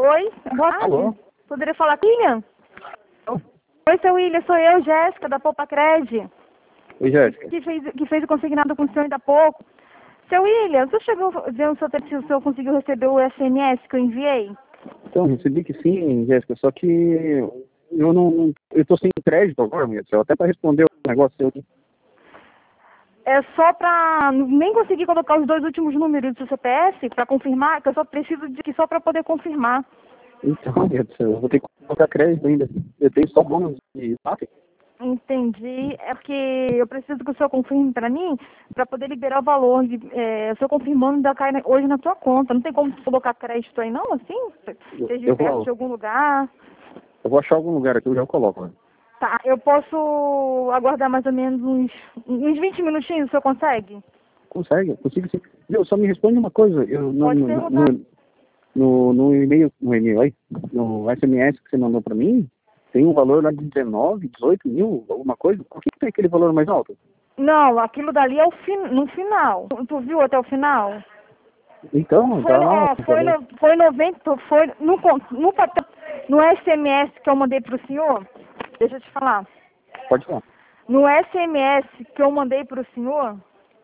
Oi, boa tarde. Alô? Poderia falar com William? Oi, seu William, sou eu, Jéssica, da Poupa Cred, Oi, Jéssica. que fez o consignado com o senhor ainda há pouco. Seu William, você chegou vendo se o senhor conseguiu receber o SMS que eu enviei? Então, recebi que sim, Jéssica, só que eu tô sem crédito agora, meu Deus, até para responder o negócio seu. É só pra nem conseguir colocar os dois últimos números do seu CPF para confirmar, que eu só preciso de que só para poder confirmar. Então, meu Deus, eu vou ter que colocar crédito ainda. Eu tenho só bônus de SAP. Entendi. É porque eu preciso que o senhor confirme para mim, para poder liberar o valor. O senhor confirmando ainda cai hoje na sua conta. Não tem como colocar crédito aí não, assim? Seja Eu perto de algum lugar. vou achar algum lugar aqui, eu já coloco. Né? Tá, eu posso aguardar mais ou menos uns 20 minutinhos, o senhor consegue? Consigo sim. Viu, só me responde uma coisa. Pode perguntar. No e-mail, aí, no SMS que você mandou para mim, tem um valor lá de 19, 18 mil, alguma coisa. Por que tem aquele valor mais alto? Não, aquilo dali é no final. Tu viu até o final? Então, Foi, tá lá. foi 90, foi no SMS que eu mandei pro senhor, deixa eu te falar. Pode falar. No SMS que eu mandei pro senhor,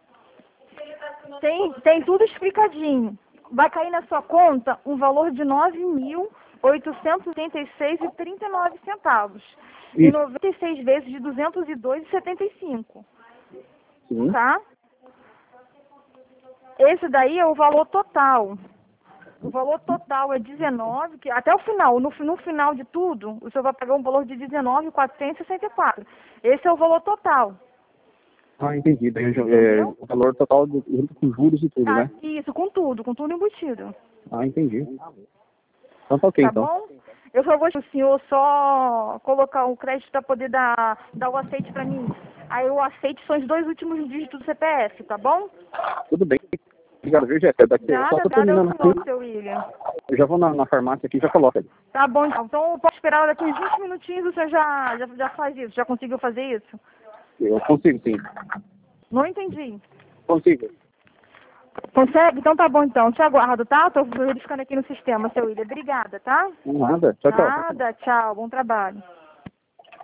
tem tudo explicadinho. Vai cair na sua conta um valor de R$ 9.886,39. E Isso. 96 vezes de 202,75. Sim. Tá? Esse daí é o valor total. O valor total é 19, que até o final, no final de tudo, o senhor vai pagar um valor de 19.464. Esse é o valor total. Ah, entendi. Daí Entendeu? o valor total junto com juros e tudo, né? Isso, com tudo embutido. Ah, entendi. Então tá ok, Tá então. bom? Eu só vou o senhor só colocar o crédito para poder dar o aceite para mim. Aí o aceite são os dois últimos dígitos do CPF, tá bom? Tudo bem. Obrigado, viu, Jéssica? Só tô Nada, eu terminando coloco, aqui. seu William. Eu já vou na farmácia aqui e já coloco ali. Tá bom, então. Então eu posso esperar daqui uns 20 minutinhos, o senhor já faz isso, já conseguiu fazer isso? Eu consigo, sim. Não entendi. Consigo. Consegue? Então tá bom então. Te aguardo, tá? Tô verificando aqui no sistema, seu William. Obrigada, tá? Nada. Tchau, tchau. Nada, tchau. Bom trabalho.